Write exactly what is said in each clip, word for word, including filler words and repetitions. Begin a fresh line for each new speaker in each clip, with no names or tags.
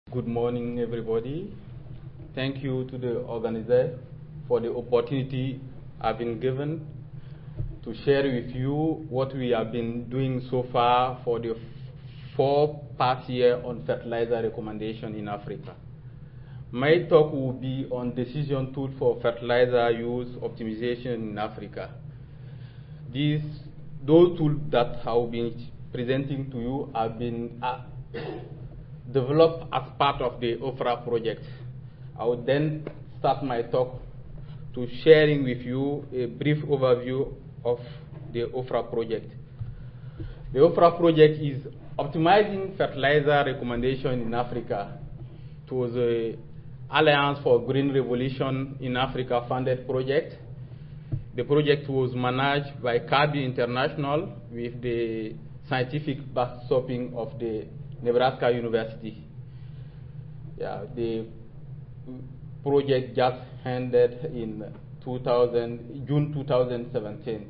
Good morning, everybody. Thank you to the organizer for the opportunity I've been given to share with you what we have been doing so far for the four past year on fertilizer recommendation in Africa. My talk will be on decision tool for fertilizer use optimization in Africa. These, those tools that I've been presenting to you have been uh, developed as part of the OFRA project. I will then start my talk to sharing with you a brief overview of the OFRA project. The OFRA project is optimizing fertilizer recommendation in Africa. It was a Alliance for Green Revolution in Africa funded project. The project was managed by Kabi International with the scientific backstopping of the Nebraska University. Yeah, the project just ended in two thousand, June two thousand seventeen.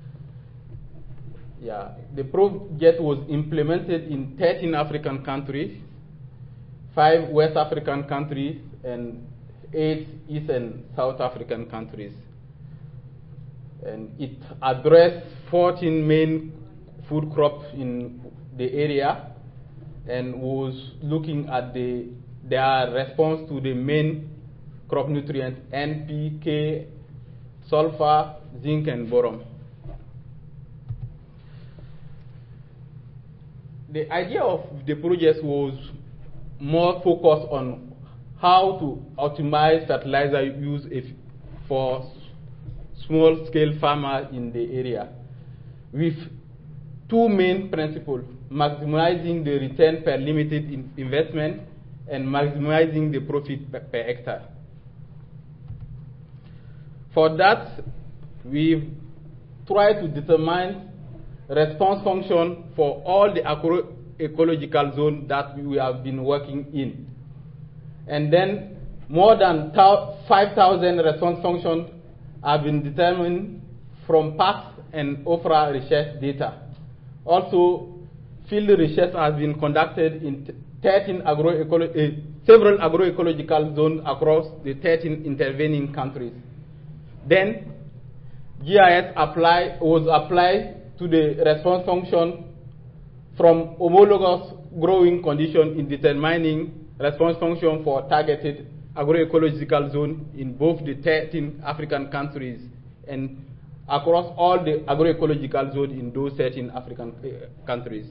Yeah, the project was implemented in thirteen African countries, five West African countries, and eight East and South African countries. And it addressed fourteen main food crops in the area and was looking at the, their response to the main crop nutrients N P K, sulfur, zinc, and boron. The idea of the project was more focused on how to optimize fertilizer use if for small-scale farmers in the area, with two main principles: maximizing the return per limited in investment and maximizing the profit per, per hectare. For that, we've tried to determine response function for all the agroecological zones that we have been working in. And then more than five thousand response functions have been determined from past and OFRA research data. Also, field research has been conducted in thirteen agroecolo uh, several agroecological zones across the thirteen intervening countries. Then, G I S apply, was applied to the response function from homologous growing condition in determining response function for targeted agroecological zone in both the thirteen African countries and across all the agroecological zones in those thirteen African uh, countries.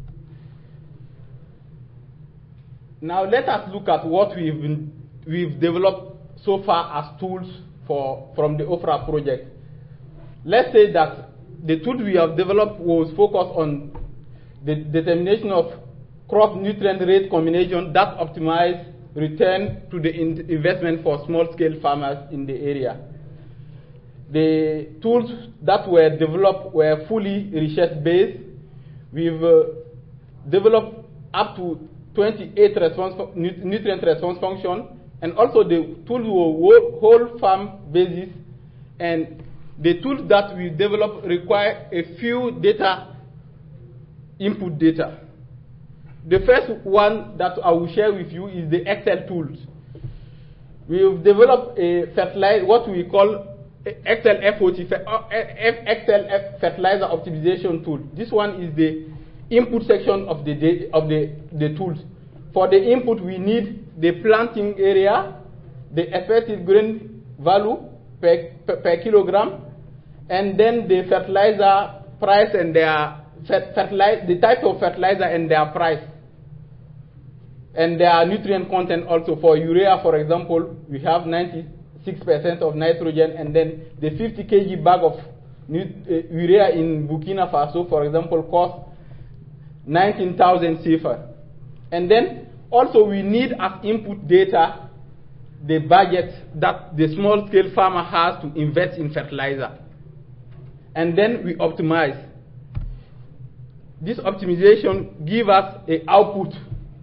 Now let us look at what we've, been, we've developed so far as tools for, from the OFRA project. Let's say that the tool we have developed was focused on the determination of crop nutrient rate combination that optimize return to the in investment for small-scale farmers in the area. The tools that were developed were fully research-based. We've uh, developed up to twenty-eight response nutrient response function, and also the tools were whole farm basis, and the tools that we develop require a few data, input data. The first one that I will share with you is the Excel tools. We've developed a fertilizer, what we call Excel F O T, Excel fertilizer optimization tool. This one is the input section of the of the, the tools. For the input, we need the planting area, the effective grain value per, per, per kilogram, and then the fertilizer price and their fertilizer, the type of fertilizer and their price, and their nutrient content also. For urea, for example, we have ninety-six percent of nitrogen, and then the fifty kilogram bag of uh, urea in Burkina Faso, for example, costs nineteen thousand C F A. And then also we need as input data the budget that the small-scale farmer has to invest in fertilizer. And then we optimize. This optimization gives us an output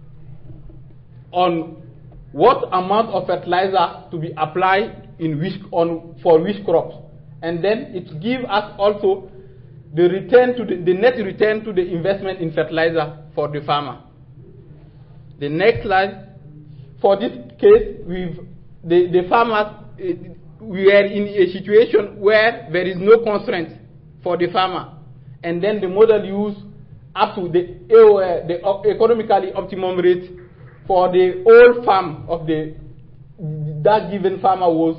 on what amount of fertilizer to be applied in which on for which crops, and then it gives us also the return to the, the net return to the investment in fertilizer for the farmer. The next slide for this case, we've, the, the farmers, uh, we are in a situation where there is no constraint for the farmer. And then the model used up to the, uh, the economically optimum rate for the whole farm of the that given farmer was,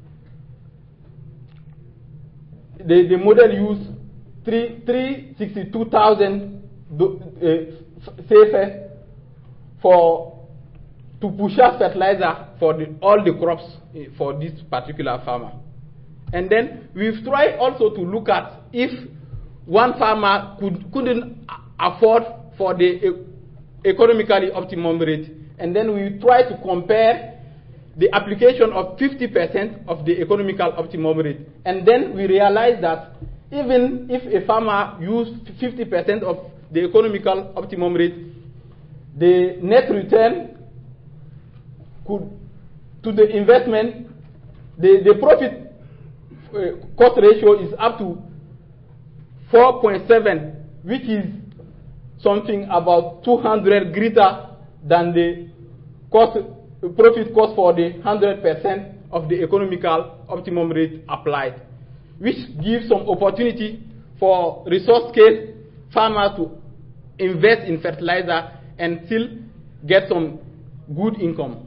the, the model used three hundred sixty-two thousand uh, C F S for to push out fertilizer for the, all the crops for this particular farmer. And then we've tried also to look at if one farmer could, couldn't afford for the economically optimum rate. And then we try to compare the application of fifty percent of the economical optimum rate. And then we realize that even if a farmer used fifty percent of the economical optimum rate, the net return could, to the investment, the, the profit uh, cost ratio is up to four point seven, which is something about two hundred greater than the cost, profit cost for the one hundred percent of the economical optimum rate applied, which gives some opportunity for resource scale farmers to invest in fertilizer and still get some good income.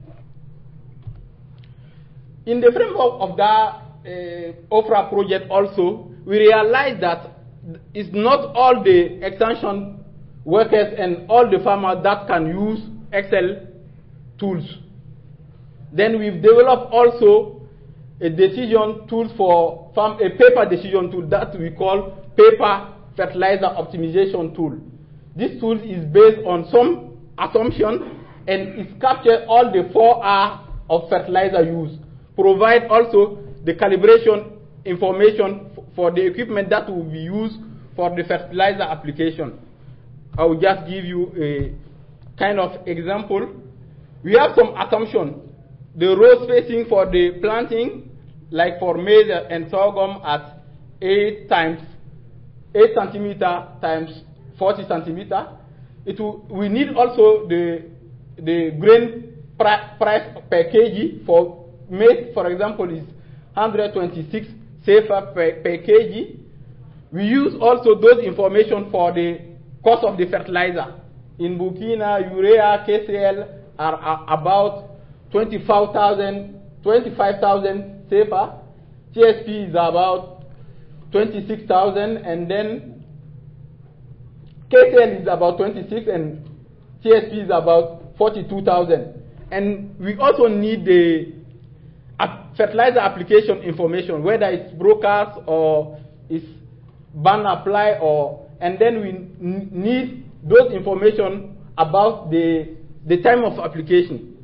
In the framework of that uh, OFRA project also, we realized that it's not all the extension workers and all the farmers that can use Excel tools. Then we've developed also a decision tool for farm, a paper decision tool that we call paper fertilizer optimization tool. This tool is based on some assumption and it captures all the four R of fertilizer use. Provide also the calibration information for the equipment that will be used for the fertilizer application. I will just give you a kind of example. We have some assumption. The row spacing for the planting, like for maize and sorghum at eight times, eight centimeter times forty centimeter. It will, we need also the, the grain price per kg for maize, for example, is one hundred twenty-six C F A per, per kg. We use also those information for the cost of the fertilizer. In Burkina, urea, K C L are, are about twenty-five thousand C F A. T S P is about twenty-six thousand, and then K C L is about twenty-six, and T S P is about forty-two thousand. And we also need the fertilizer application information, whether it's brokers or it's ban apply, or, and then we need those information about the, the time of application.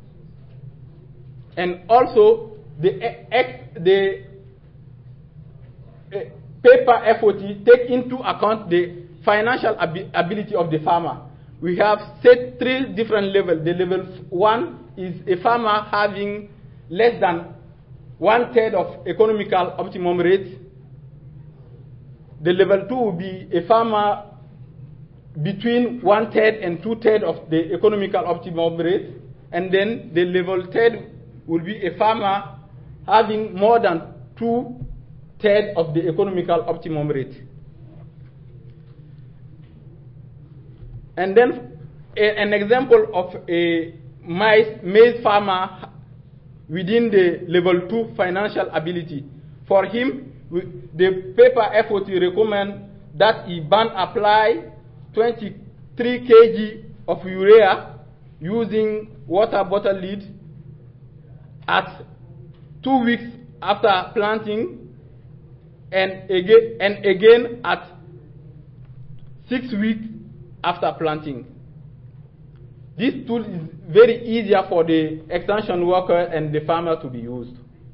And also the, the uh, paper F O T take into account the financial ab ability of the farmer. We have set three different levels. The level one is a farmer having less than one third of economical optimum rate. The level two will be a farmer between one third and two thirds of the economical optimum rate. And then the level third will be a farmer having more than two thirds of the economical optimum rate. And then a, an example of a maize, maize farmer within the level two financial ability. For him, we, the paper F O T recommend that he ban apply twenty-three kilograms of urea using water bottle lead at two weeks after planting, and again, and again at six weeks after planting. This tool is very easier for the extension worker and the farmer to be used.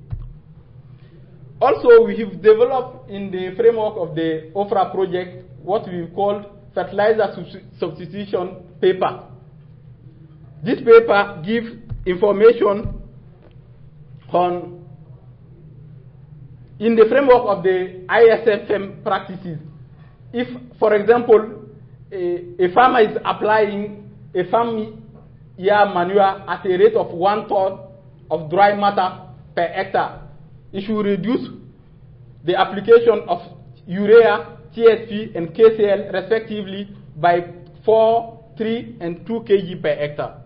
Also, we have developed in the framework of the OFRA project what we call fertilizer substitution paper. This paper gives information on, in the framework of the I S F M practices. If, for example, a, a farmer is applying a farm year manure at a rate of one ton of dry matter per hectare, it should reduce the application of urea, T S P, and K C L respectively by four, three, and two kilograms per hectare.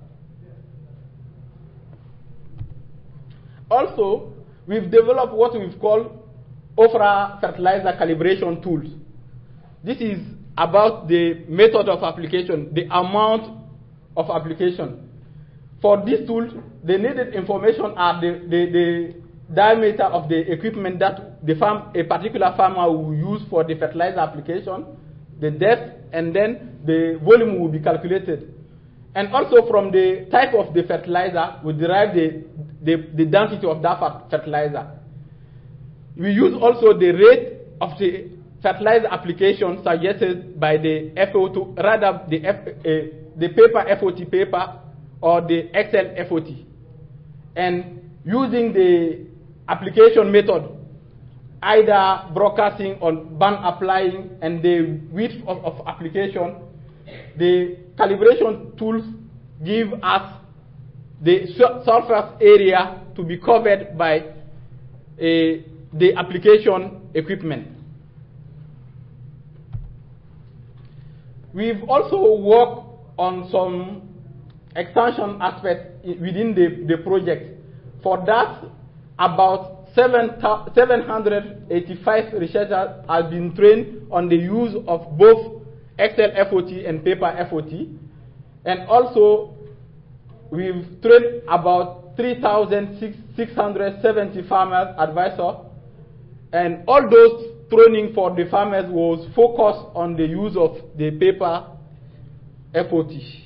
Also, we've developed what we've called OFRA fertilizer calibration tools. This is about the method of application, the amount of application. For this tool, the needed information are the, the, the diameter of the equipment that the farm, a particular farmer will use for the fertilizer application, the depth, and then the volume will be calculated. And also from the type of the fertilizer, we derive the, the, the density of that fertilizer. We use also the rate of the fertilizer application suggested by the F O T, rather the, F, uh, the paper F O T paper or the Excel F O T. And using the application method, either broadcasting or band applying and the width of, of application, the calibration tools give us the surface area to be covered by a, the application equipment. We've also worked on some extension aspects within the, the project. For that, about seven hundred eighty-five researchers have been trained on the use of both Excel F O T and paper F O T. And also, we've trained about three thousand six hundred seventy farmers advisors. And all those training for the farmers was focused on the use of the paper F O T.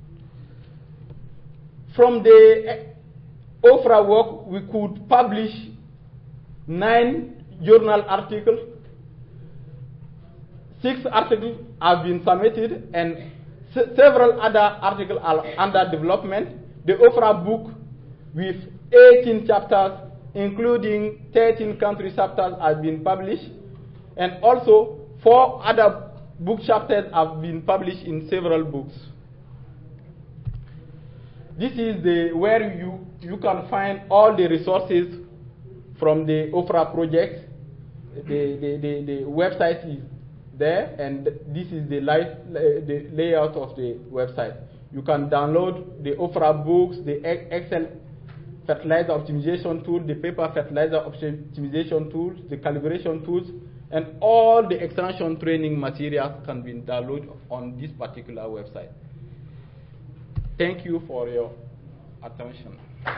From the OFRA work, we could publish nine journal articles. Six articles have been submitted, and se several other articles are under development. The OFRA book with eighteen chapters, including thirteen country chapters, have been published. And also, four other book chapters have been published in several books. This is the where you, you can find all the resources from the OFRA project. The, the, the, the website is there, and this is the, light, the layout of the website. You can download the OFRA books, the Excel fertilizer optimization tool, the paper fertilizer optimization tools, the calibration tools, and all the extension training materials can be downloaded on this particular website. Thank you for your attention.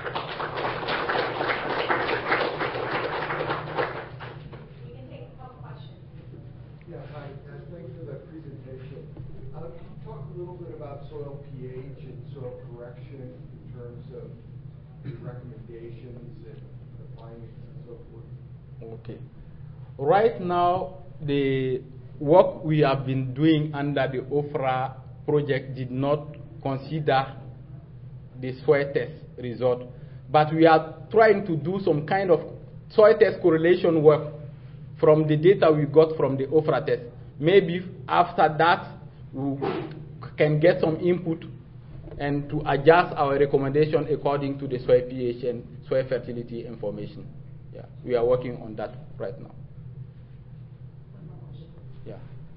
We can take one question.
Yeah, hi. Uh, thanks for that presentation. Uh, can you talk a little bit about soil pH and soil correction in terms of recommendations and the findings and so forth?
Okay. Right now, the work we have been doing under the OFRA project did not consider the soil test result, but we are trying to do some kind of soil test correlation work from the data we got from the OFRA test. Maybe after that, we can get some input and to adjust our recommendation according to the soil pH and soil fertility information. Yeah, we are working on that right now. Yeah.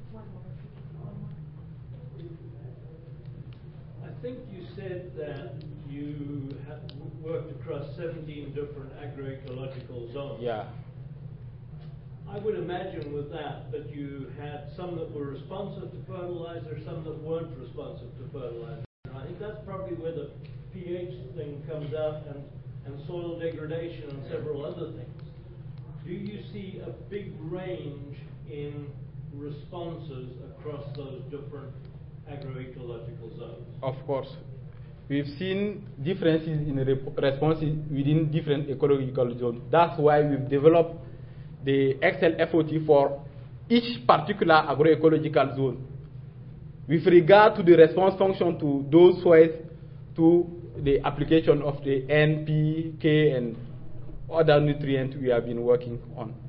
I think you said that you have worked across seventeen different agroecological zones.
Yeah.
I would imagine with that that you had some that were responsive to fertilizer, some that weren't responsive to fertilizer. And I think that's probably where the pH thing comes out, and, and soil degradation and several other things. Do you see a big range in responses across those different agroecological zones?
Of course. We've seen differences in responses within different ecological zones. That's why we've developed the Excel F O T for each particular agroecological zone with regard to the response function to those soils, to the application of the N, P, K, and other nutrients we have been working on.